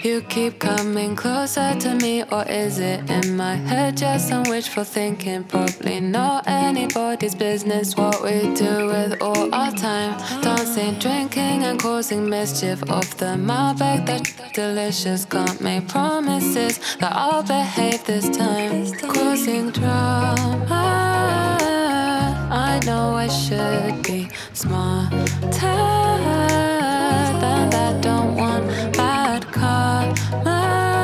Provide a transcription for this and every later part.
You keep coming closer to me, or is it in my head? Just some wishful thinking. Probably not anybody's business what we do with all our time. Dancing, drinking, and causing mischief. Off the Malbec, that's delicious. Can't make promises that I'll behave this time. Causing drama. I know I should be smarter than that. Don't want bad karma,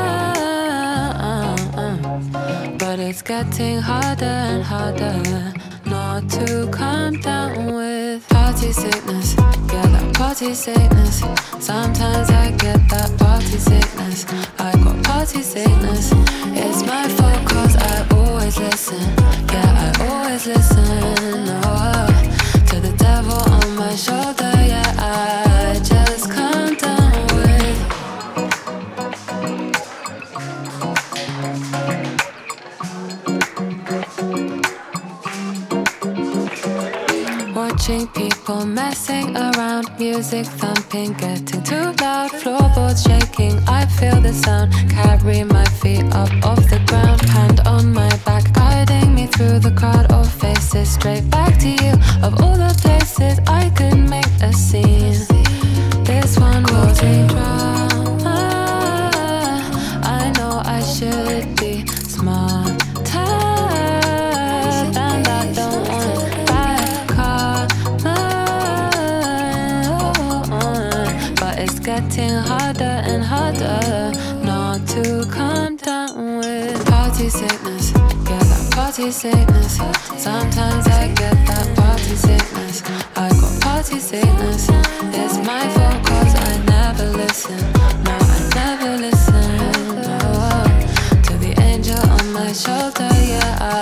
but it's getting harder and harder not to calm down with party sickness. Get that party sickness. Sometimes I get that party sickness. I got party sickness. It's my fault 'cause I always listen. Yeah, I always listen. Oh, to the devil on my shoulder. Yeah, I just calm down with. Watching people messing around, music thumping, getting too loud, floorboards shaking. I feel the sound, carry my feet up off the ground, hand on my back, guiding me through the crowd of faces, straight back to you. Of all the places I could make a scene, this one causing drama. I know I should be smarter than that. Don't want bad karma, but it's getting harder and harder not to calm down with party sickness. Get that party sickness. Sometimes I get that party sickness. I got party sickness. It's my fault 'cause I never listen. No, I never listen. Oh, to the angel on my shoulder. Yeah,